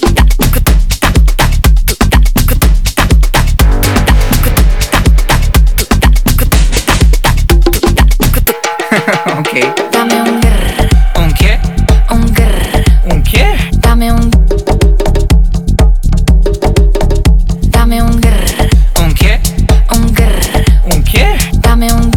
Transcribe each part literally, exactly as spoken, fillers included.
Ok. Dame un grr, ¿Un qué? un grr. ¿Un qué? Dame un. Dame un grr, ¿Un qué? un grr. ¿Un qué? Dame un.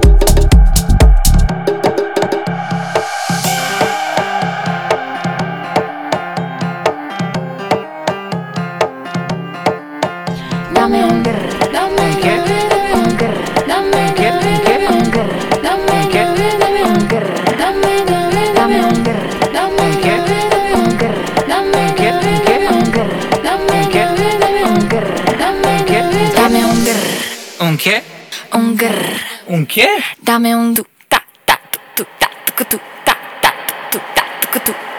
Dame un grr, dame ¿Un qué? un grr, dame ¿Un qué? ¿Un qué? un grr, dame ¿Un qué? un grr, dame dame un grr, dame ¿Un qué? un grr, dame ¿Un qué? ¿Un qué? un grr, dame ¿Un qué? un grr, dame qué? dame un grr, ¿Un qué? un grr. ¿Un qué? Dame un tu ta ta tu tu ta tu tu ta ta tu ta tu tu